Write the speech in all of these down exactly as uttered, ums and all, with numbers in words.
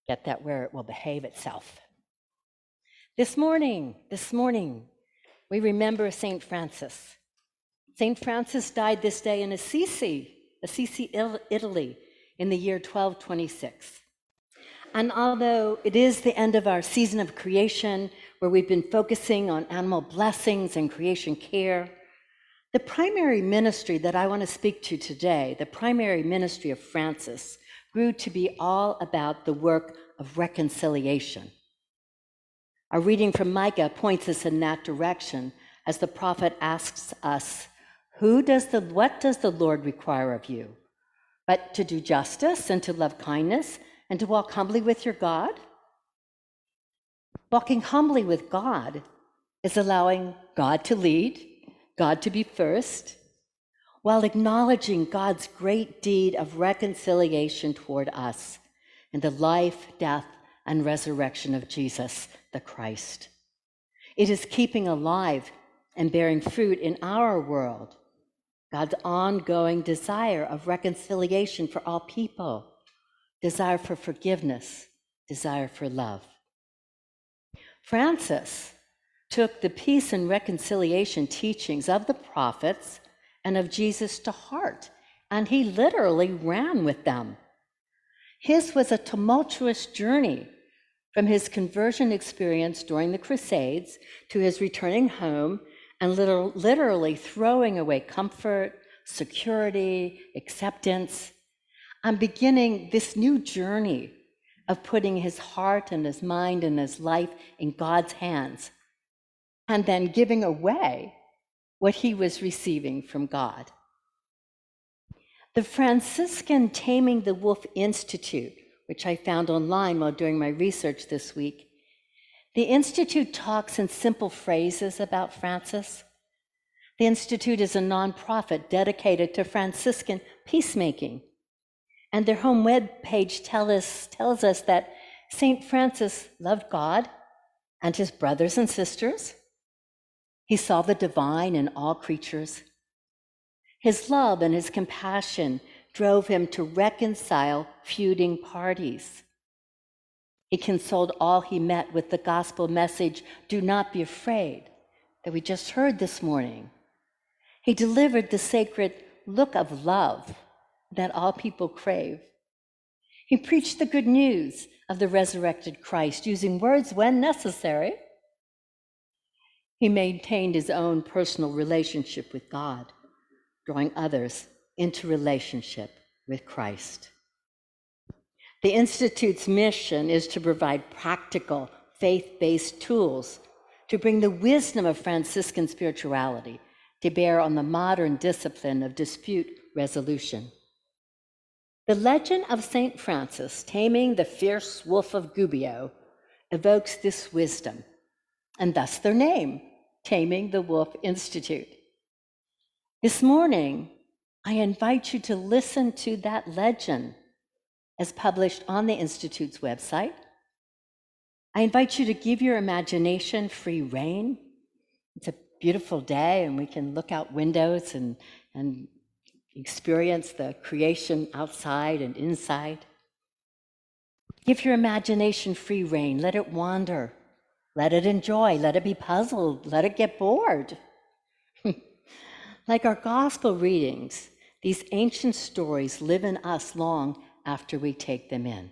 get that where it will behave itself. This morning, this morning, we remember Saint Francis. Saint Francis died this day in Assisi, Assisi, Italy, in the year twelve twenty-six. And although it is the end of our season of creation, where we've been focusing on animal blessings and creation care, the primary ministry that I want to speak to today, the primary ministry of Francis, grew to be all about the work of reconciliation. Our reading from Micah points us in that direction as the prophet asks us, Who does the, what does the Lord require of you? But to do justice and to love kindness and to walk humbly with your God? Walking humbly with God is allowing God to lead, God to be first, while acknowledging God's great deed of reconciliation toward us in the life, death, and resurrection of Jesus, the Christ. It is keeping alive and bearing fruit in our world God's ongoing desire of reconciliation for all people, desire for forgiveness, desire for love. Francis took the peace and reconciliation teachings of the prophets and of Jesus to heart, and he literally ran with them. His was a tumultuous journey from his conversion experience during the Crusades to his returning home and literally throwing away comfort, security, acceptance, and beginning this new journey of putting his heart and his mind and his life in God's hands, and then giving away what he was receiving from God. The Franciscan Taming the Wolf Institute, which I found online while doing my research this week, the Institute talks in simple phrases about Francis. The Institute is a nonprofit dedicated to Franciscan peacemaking. And their home web page tell us, tells us that Saint Francis loved God and his brothers and sisters. He saw the divine in all creatures. His love and his compassion drove him to reconcile feuding parties. He consoled all he met with the gospel message, do not be afraid, that we just heard this morning. He delivered the sacred look of love that all people crave. He preached the good news of the resurrected Christ, using words when necessary. He maintained his own personal relationship with God, drawing others into relationship with Christ. The Institute's mission is to provide practical, faith-based tools to bring the wisdom of Franciscan spirituality to bear on the modern discipline of dispute resolution. The legend of Saint Francis taming the fierce wolf of Gubbio evokes this wisdom, and thus their name, Taming the Wolf Institute. This morning, I invite you to listen to that legend as published on the Institute's website. I invite you to give your imagination free rein. It's a beautiful day, and we can look out windows and, and experience the creation outside and inside. Give your imagination free rein. Let it wander. Let it enjoy. Let it be puzzled. Let it get bored. Like our gospel readings, these ancient stories live in us long after we take them in.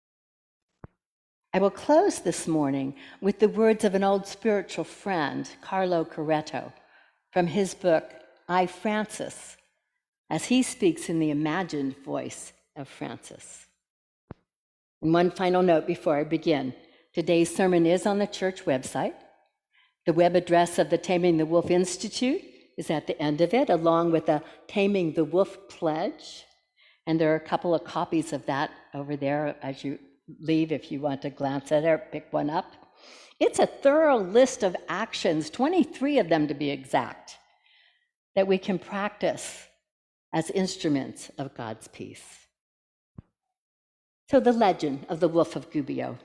I will close this morning with the words of an old spiritual friend, Carlo Coretto, from his book, I, Francis, as he speaks in the imagined voice of Francis. And one final note before I begin. Today's sermon is on the church website. The web address of the Taming the Wolf Institute is at the end of it, along with a Taming the Wolf pledge. And there are a couple of copies of that over there as you leave if you want to glance at it or pick one up. It's a thorough list of actions, twenty-three of them to be exact, that we can practice as instruments of God's peace. So the legend of the Wolf of Gubbio.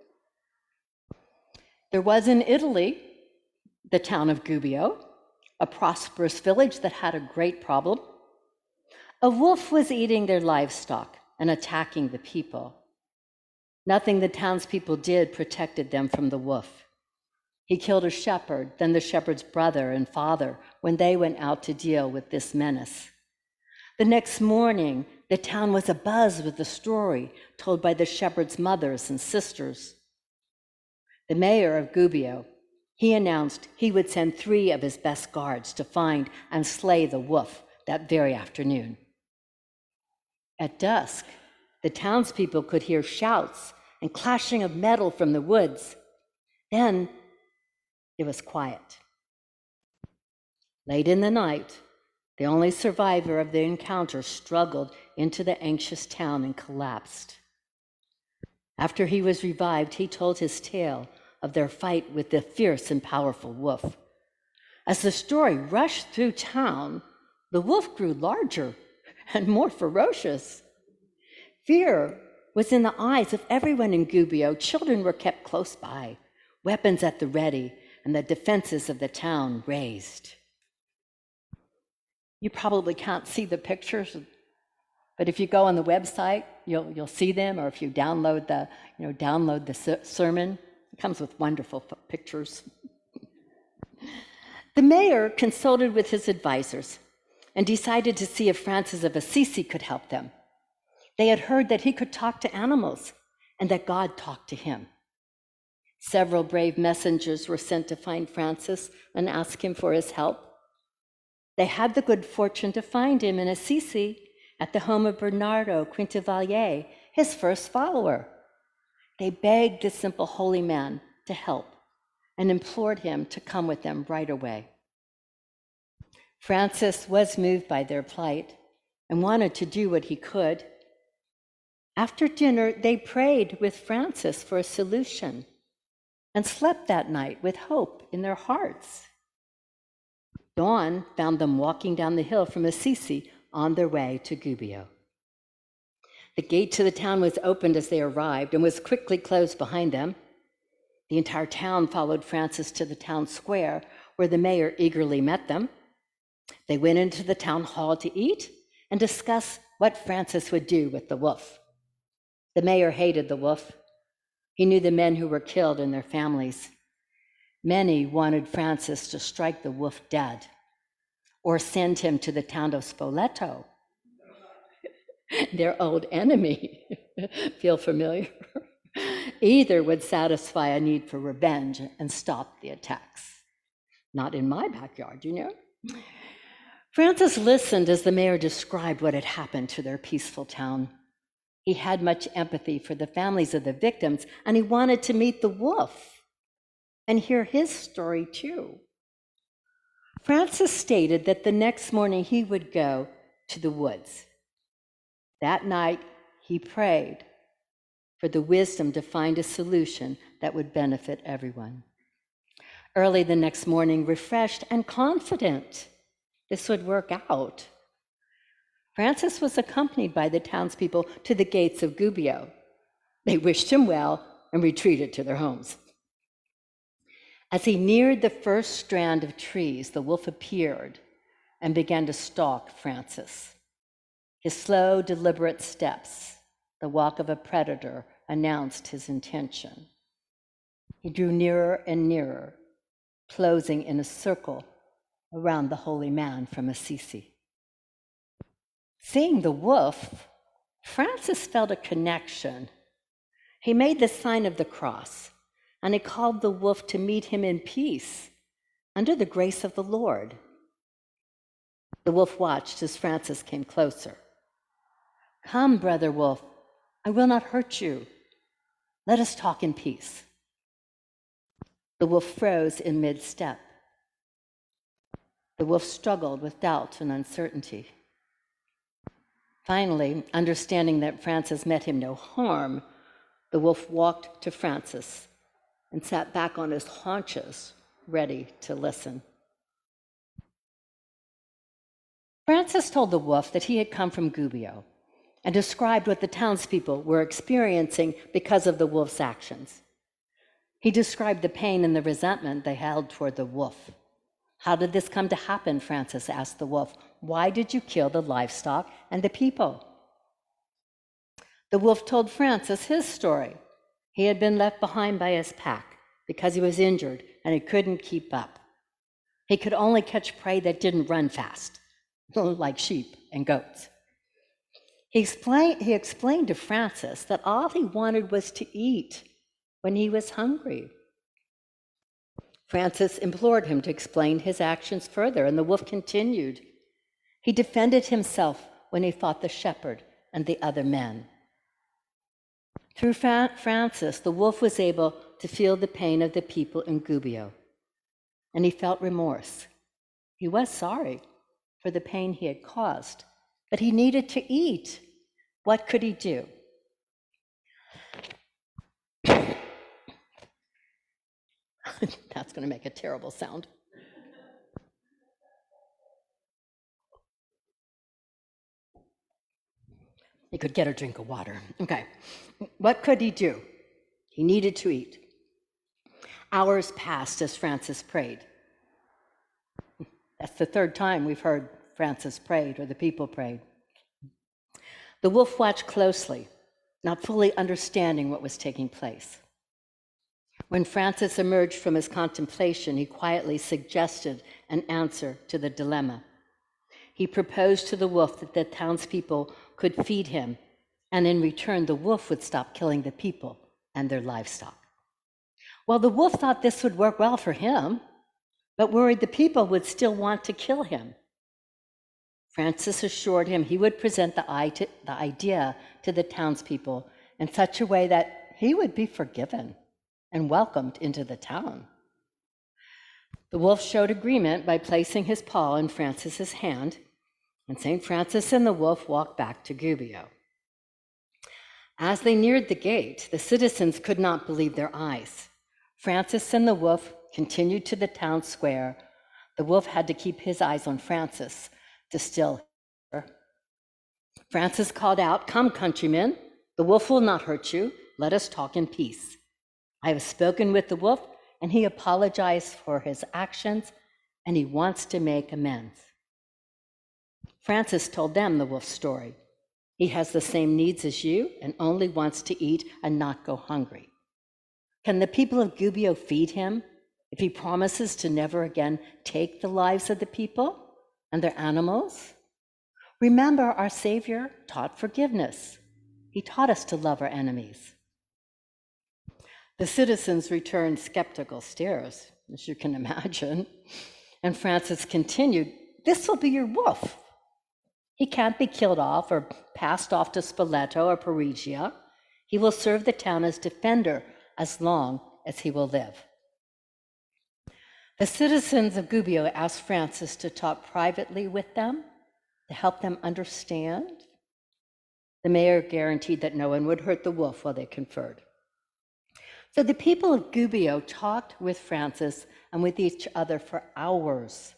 There was in Italy the town of Gubbio, a prosperous village that had a great problem. A wolf was eating their livestock and attacking the people. Nothing the townspeople did protected them from the wolf. He killed a shepherd, then the shepherd's brother and father, when they went out to deal with this menace. The next morning, the town was abuzz with the story told by the shepherd's mothers and sisters. The mayor of Gubbio, he announced he would send three of his best guards to find and slay the wolf that very afternoon. At dusk, the townspeople could hear shouts and clashing of metal from the woods. Then it was quiet. Late in the night, the only survivor of the encounter struggled into the anxious town and collapsed. After he was revived, he told his tale of their fight with the fierce and powerful wolf. As the story rushed through town, the wolf grew larger and more ferocious. Fear was in the eyes of everyone in Gubbio. Children were kept close by, weapons at the ready, and the defenses of the town raised. You probably can't see the pictures, but if you go on the website, you'll you'll see them. Or if you download the you know download the sermon, it comes with wonderful pictures. The mayor consulted with his advisors and decided to see if Francis of Assisi could help them. They had heard that he could talk to animals and that God talked to him. Several brave messengers were sent to find Francis and ask him for his help. They had the good fortune to find him in Assisi at the home of Bernardo Quintavalle, his first follower. They begged the simple holy man to help and implored him to come with them right away. Francis was moved by their plight and wanted to do what he could. After dinner, they prayed with Francis for a solution and slept that night with hope in their hearts. Dawn found them walking down the hill from Assisi on their way to Gubbio. The gate to the town was opened as they arrived and was quickly closed behind them. The entire town followed Francis to the town square, where the mayor eagerly met them. They went into the town hall to eat and discuss what Francis would do with the wolf. The mayor hated the wolf. He knew the men who were killed and their families. Many wanted Francis to strike the wolf dead or send him to the town of Spoleto, their old enemy. Feel familiar? Either would satisfy a need for revenge and stop the attacks. Not in my backyard, you know? Francis listened as the mayor described what had happened to their peaceful town. He had much empathy for the families of the victims, and he wanted to meet the wolf and hear his story too. Francis stated that the next morning he would go to the woods. That night, he prayed for the wisdom to find a solution that would benefit everyone. Early the next morning, refreshed and confident this would work out, Francis was accompanied by the townspeople to the gates of Gubbio. They wished him well and retreated to their homes. As he neared the first strand of trees, the wolf appeared and began to stalk Francis. His slow, deliberate steps, the walk of a predator, announced his intention. He drew nearer and nearer, closing in a circle around the holy man from Assisi. Seeing the wolf, Francis felt a connection. He made the sign of the cross, and he called the wolf to meet him in peace under the grace of the Lord. The wolf watched as Francis came closer. "Come, brother wolf, I will not hurt you. Let us talk in peace." The wolf froze in mid-step. The wolf struggled with doubt and uncertainty. Finally, understanding that Francis meant him no harm, the wolf walked to Francis and sat back on his haunches, ready to listen. Francis told the wolf that he had come from Gubbio and described what the townspeople were experiencing because of the wolf's actions. He described the pain and the resentment they held toward the wolf. "How did this come to happen?" Francis asked the wolf. "Why did you kill the livestock and the people?" The wolf told Francis his story He had been left behind by his pack because he was injured and he couldn't keep up. He could only catch prey that didn't run fast, like sheep and goats. He explained, he explained to Francis that all he wanted was to eat when he was hungry. Francis implored him to explain his actions further, and the wolf continued. He defended himself when he fought the shepherd and the other men. Through Francis, the wolf was able to feel the pain of the people in Gubbio, and he felt remorse. He was sorry for the pain he had caused, but he needed to eat. What could he do? That's going to make a terrible sound. He could get a drink of water. Okay. What could he do? He needed to eat. Hours passed as Francis prayed. That's the third time we've heard Francis prayed or the people prayed. The wolf watched closely, not fully understanding what was taking place. When Francis emerged from his contemplation, he quietly suggested an answer to the dilemma. He proposed to the wolf that the townspeople could feed him, and in return, the wolf would stop killing the people and their livestock. Well, the wolf thought this would work well for him, but worried the people would still want to kill him. Francis assured him he would present the idea to the townspeople in such a way that he would be forgiven and welcomed into the town. The wolf showed agreement by placing his paw in Francis's hand, and Saint Francis and the wolf walked back to Gubbio. As they neared the gate, the citizens could not believe their eyes. Francis and the wolf continued to the town square. The wolf had to keep his eyes on Francis to still her. Francis called out, "Come, countrymen, the wolf will not hurt you. Let us talk in peace. I have spoken with the wolf, and he apologized for his actions, and he wants to make amends." Francis told them the wolf's story. He has the same needs as you and only wants to eat and not go hungry. Can the people of Gubbio feed him if he promises to never again take the lives of the people and their animals? Remember, our Savior taught forgiveness. He taught us to love our enemies. The citizens returned skeptical stares, as you can imagine. And Francis continued, "This will be your wolf. He can't be killed off or passed off to Spoleto or Perugia. He will serve the town as defender as long as he will live." The citizens of Gubbio asked Francis to talk privately with them to help them understand. The mayor guaranteed that no one would hurt the wolf while they conferred. So the people of Gubbio talked with Francis and with each other for hours.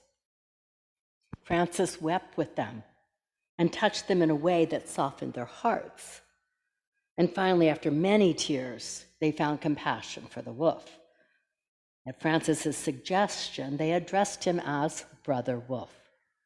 Francis wept with them and touched them in a way that softened their hearts. And finally, after many tears, they found compassion for the wolf. At Francis's suggestion, they addressed him as Brother Wolf.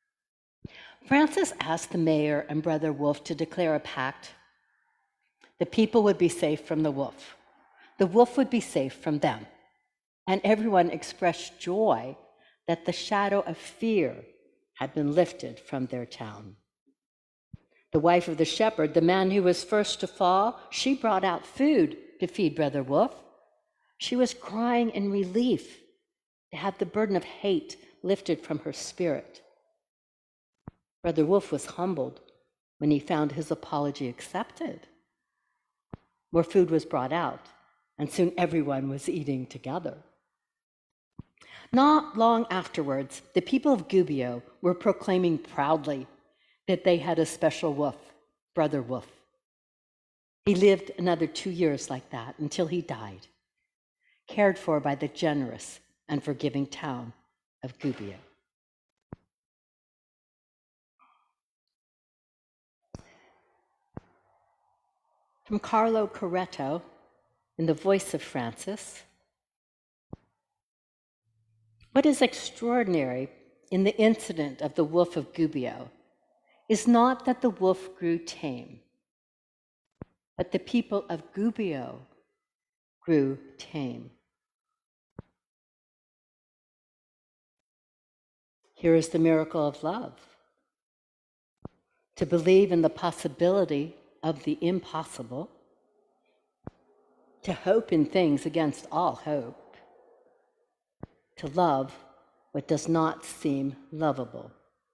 Francis asked the mayor and Brother Wolf to declare a pact. The people would be safe from the wolf. The wolf would be safe from them. And everyone expressed joy that the shadow of fear had been lifted from their town. The wife of the shepherd, the man who was first to fall, she brought out food to feed Brother Wolf. She was crying in relief to have the burden of hate lifted from her spirit. Brother Wolf was humbled when he found his apology accepted. More food was brought out, and soon everyone was eating together. Not long afterwards, the people of Gubbio were proclaiming proudly that they had a special wolf, Brother Wolf. He lived another two years like that until he died, cared for by the generous and forgiving town of Gubbio. From Carlo Coretto, in the voice of Francis, what is extraordinary in the incident of the wolf of Gubbio is not that the wolf grew tame, but the people of Gubbio grew tame. Here is the miracle of love. To believe in the possibility of the impossible, to hope in things against all hope, to love what does not seem lovable.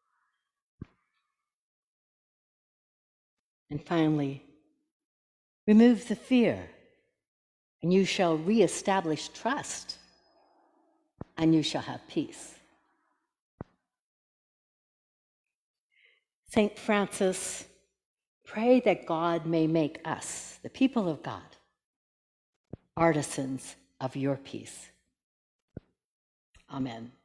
And finally, remove the fear, and you shall reestablish trust, and you shall have peace. Saint Francis, pray that God may make us, the people of God, artisans of your peace. Amen.